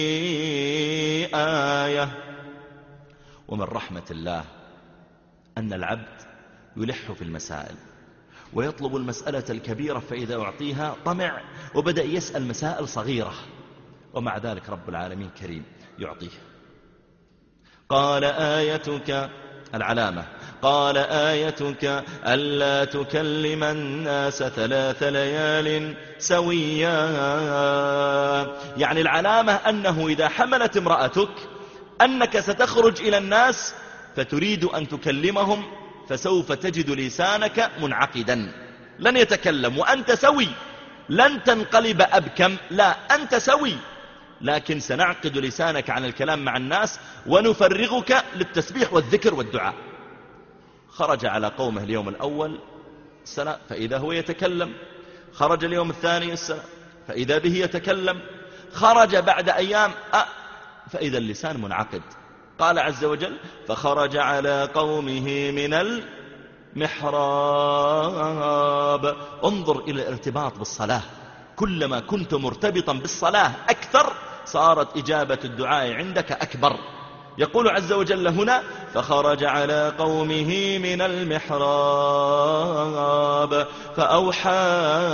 آية. ومن رحمة الله أن العبد يلح في المسائل ويطلب المسألة الكبيرة فإذا أعطيها طمع وبدأ يسأل مسائل صغيرة، ومع ذلك رب العالمين كريم يعطيه. قال آيتك العلامة، قال آيتك ألا تكلم الناس ثلاث ليال سويا، يعني العلامة أنه إذا حملت امرأتك أنك ستخرج إلى الناس فتريد أن تكلمهم فسوف تجد لسانك منعقدا لن يتكلم وأنت سوي، لن تنقلب أبكم، لا أنت سوي، لكن سنعقد لسانك عن الكلام مع الناس ونفرغك للتسبيح والذكر والدعاء. خرج على قومه اليوم الأول السنة فإذا هو يتكلم، خرج اليوم الثاني السنة فإذا به يتكلم، خرج بعد أيام أه فإذا اللسان منعقد. قال عز وجل فخرج على قومه من المحراب. انظر إلى الارتباط بالصلاة، كلما كنت مرتبطا بالصلاة أكثر صارت إجابة الدعاء عندك أكبر. يقول عز وجل هنا فخرج على قومه من المحراب فأوحى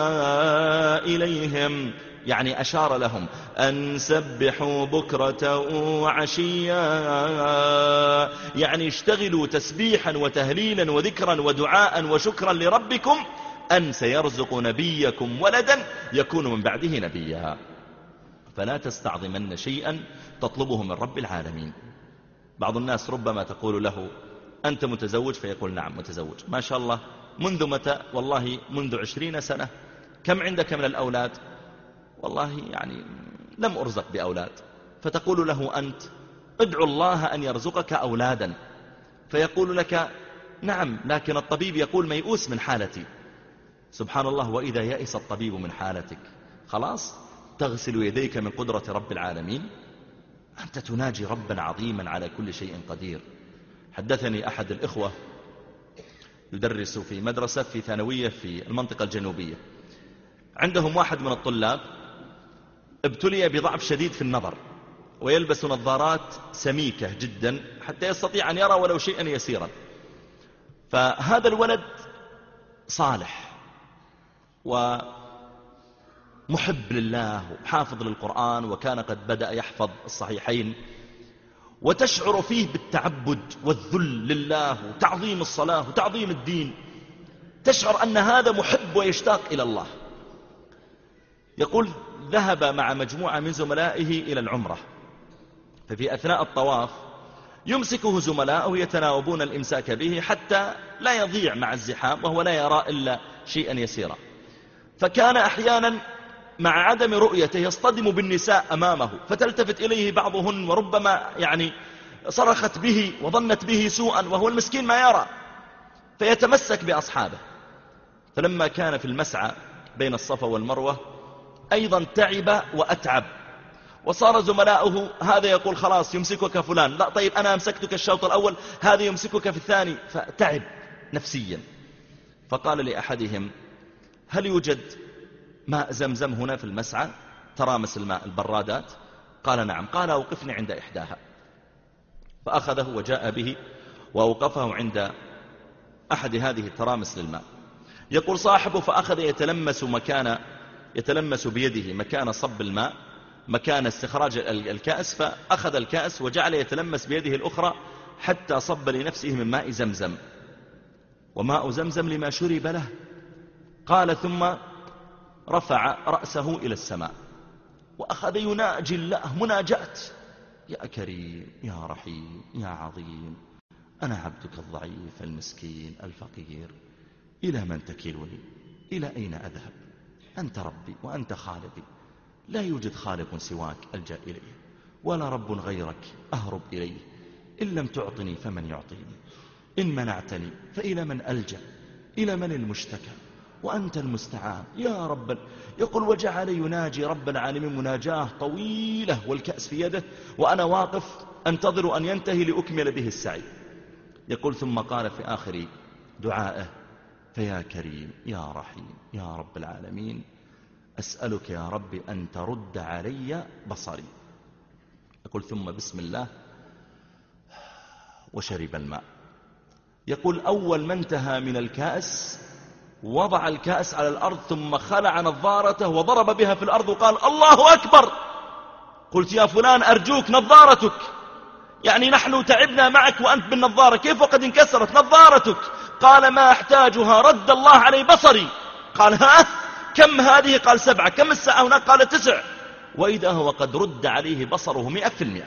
إليهم، يعني أشار لهم أن سبحوا بكرة وعشيا، يعني اشتغلوا تسبيحا وتهليلا وذكرا ودعاء وشكرا لربكم أن سيرزق نبيكم ولدا يكون من بعده نبيا. فلا تستعظمن شيئا تطلبه من رب العالمين. بعض الناس ربما تقول له أنت متزوج؟ فيقول نعم متزوج. ما شاء الله، منذ متى؟ والله منذ عشرين سنة. كم عندك من الأولاد؟ والله يعني لم أرزق بأولاد. فتقول له أنت ادعو الله أن يرزقك أولادا، فيقول لك نعم لكن الطبيب يقول ميؤوس من حالتي. سبحان الله، وإذا يئس الطبيب من حالتك خلاص تغسل يديك من قدرة رب العالمين. أنت تناجي ربا عظيما على كل شيء قدير. حدثني أحد الإخوة يدرس في مدرسة في ثانوية في المنطقة الجنوبية، عندهم واحد من الطلاب ابتلي بضعف شديد في النظر ويلبس نظارات سميكة جدا حتى يستطيع أن يرى ولو شيئا يسيرا. فهذا الولد صالح ومحب لله وحافظ للقرآن وكان قد بدأ يحفظ الصحيحين، وتشعر فيه بالتعبد والذل لله وتعظيم الصلاة وتعظيم الدين، تشعر أن هذا محب ويشتاق إلى الله. يقول ذهب مع مجموعة من زملائه إلى العمرة، ففي أثناء الطواف يمسكه زملاءه يتناوبون الإمساك به حتى لا يضيع مع الزحام وهو لا يرى إلا شيئا يسيرا. فكان أحيانا مع عدم رؤيته يصطدم بالنساء أمامه فتلتفت إليه بعضهن وربما يعني صرخت به وظنت به سوءا وهو المسكين ما يرى، فيتمسك بأصحابه. فلما كان في المسعى بين الصفا والمروة أيضا تعب وأتعب، وصار زملاؤه هذا يقول خلاص يمسكك فلان، لا طيب أنا أمسكتك الشوط الأول، هذا يمسكك في الثاني، فتعب نفسيا. فقال لأحدهم هل يوجد ماء زمزم هنا في المسعى؟ ترامس الماء البرادات. قال نعم. قال أوقفني عند إحداها. فأخذه وجاء به وأوقفه عند أحد هذه الترامس للماء. يقول صاحبه فأخذ يتلمس مكان يتلمس بيده مكان صب الماء مكان استخراج الكأس، فأخذ الكأس وجعل يتلمس بيده الأخرى حتى صب لنفسه من ماء زمزم، وماء زمزم لما شرب له. قال ثم رفع رأسه إلى السماء وأخذ يناجي الله مناجات: يا كريم يا رحيم يا عظيم، أنا عبدك الضعيف المسكين الفقير، إلى من تكلني؟ إلى أين أذهب؟ أنت ربي وأنت خالقي، لا يوجد خالق سواك ألجأ إليه، ولا رب غيرك أهرب إليه. إن لم تعطني فمن يعطيني، إن منعتني فإلى من ألجأ؟ إلى من المشتكى؟ وأنت المستعان يا رب. يقول: وجعل يناجي رب العالمين مناجاه طويلة والكأس في يده، وأنا واقف أنتظر أن ينتهي لأكمل به السعي. يقول: ثم قال في آخر دعائه: فيا كريم يا رحيم يا رب العالمين، أسألك يا رب أن ترد علي بصري. يقول: ثم بسم الله وشرب الماء. يقول: أول ما انتهى من الكأس وضع الكأس على الأرض، ثم خلع نظارته وضرب بها في الأرض وقال: الله أكبر. قلت: يا فلان أرجوك نظارتك، يعني نحن تعبنا معك وأنت بالنظارة، كيف وقد انكسرت نظارتك؟ قال: ما أحتاجها، رد الله علي بصري. قال: ها كم هذه؟ قال: سبعة. كم الساعة هناك؟ قال: تسع. وإذا هو قد رد عليه بصره مئة في المئة.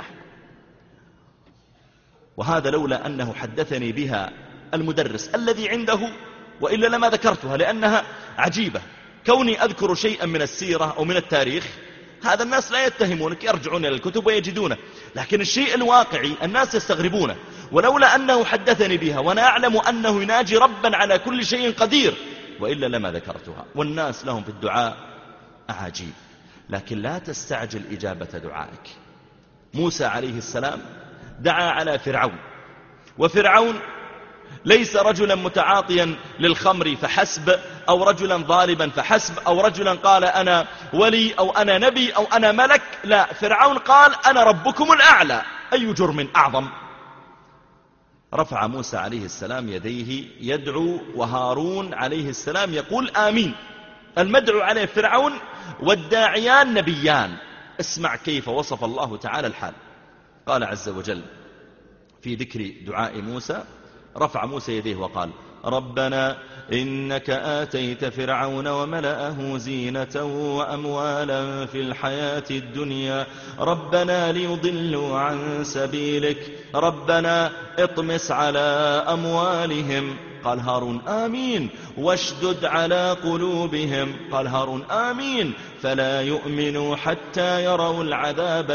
وهذا لولا أنه حدثني بها المدرس الذي عنده، وإلا لما ذكرتها، لأنها عجيبة. كوني أذكر شيئا من السيرة أو من التاريخ، هذا الناس لا يتهمونك، يرجعون إلى الكتب ويجدونه، لكن الشيء الواقعي الناس يستغربونه. ولولا أنه حدثني بها وأنا أعلم أنه يناجي ربا على كل شيء قدير، وإلا لما ذكرتها. والناس لهم في الدعاء أعاجيب، لكن لا تستعجل إجابة دعائك. موسى عليه السلام دعا على فرعون، وفرعون ليس رجلا متعاطيا للخمر فحسب، أو رجلا ظالما فحسب، أو رجلا قال أنا ولي أو أنا نبي أو أنا ملك. لا، فرعون قال: أنا ربكم الأعلى. أي جرم أعظم؟ رفع موسى عليه السلام يديه يدعو، وهارون عليه السلام يقول آمين. المدعو عليه فرعون والداعيان نبيان. اسمع كيف وصف الله تعالى الحال. قال عز وجل في ذكر دعاء موسى: رفع موسى يديه وقال: ربنا إنك آتيت فرعون وملأه زينة وأموالا في الحياة الدنيا، ربنا ليضلوا عن سبيلك، ربنا اطمس على أموالهم. قال هارون آمين. واشدد على قلوبهم. قال هارون آمين. فلا يؤمنوا حتى يروا العذاب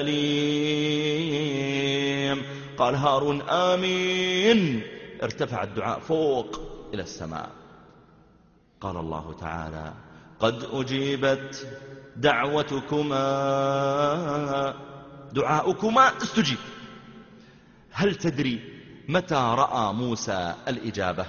الأليم. قال هارون آمين. ارتفع الدعاء فوق إلى السماء. قال الله تعالى: قد أجيبت دعوتكما، دعاؤكما استجيب. هل تدري متى رأى موسى الإجابة؟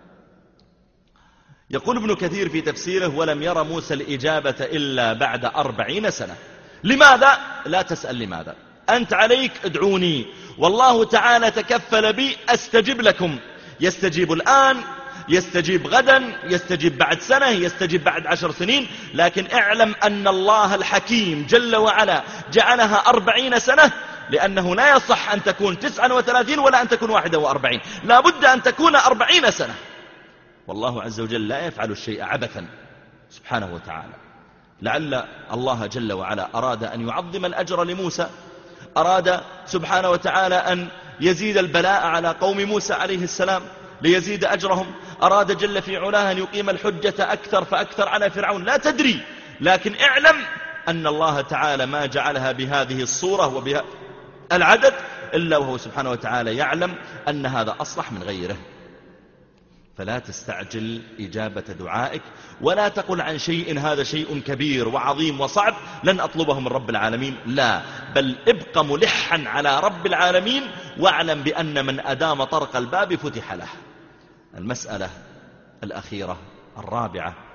يقول ابن كثير في تفسيره: ولم يرى موسى الإجابة إلا بعد أربعين سنة. لماذا؟ لا تسأل لماذا، أنت عليك ادعوني، والله تعالى تكفل بي أستجب لكم. يستجيب الآن، يستجيب غدا، يستجيب بعد سنة، يستجيب بعد عشر سنين، لكن اعلم أن الله الحكيم جل وعلا جعلها أربعين سنة، لأنه لا يصح أن تكون تسعة وثلاثين ولا أن تكون واحدة وأربعين، لا بد أن تكون أربعين سنة. والله عز وجل لا يفعل الشيء عبثا سبحانه وتعالى. لعل الله جل وعلا أراد أن يعظم الأجر لموسى، أراد سبحانه وتعالى أن يزيد البلاء على قوم موسى عليه السلام ليزيد أجرهم، أراد جل في علاه أن يقيم الحجة أكثر فأكثر على فرعون. لا تدري، لكن اعلم أن الله تعالى ما جعلها بهذه الصورة وبها العدد إلا وهو سبحانه وتعالى يعلم أن هذا أصلح من غيره. فلا تستعجل إجابة دعائك، ولا تقل عن شيء هذا شيء كبير وعظيم وصعب لن أطلبه من رب العالمين، لا، بل ابق ملحا على رب العالمين، واعلم بأن من أدام طرق الباب فتح له. المسألة الأخيرة الرابعة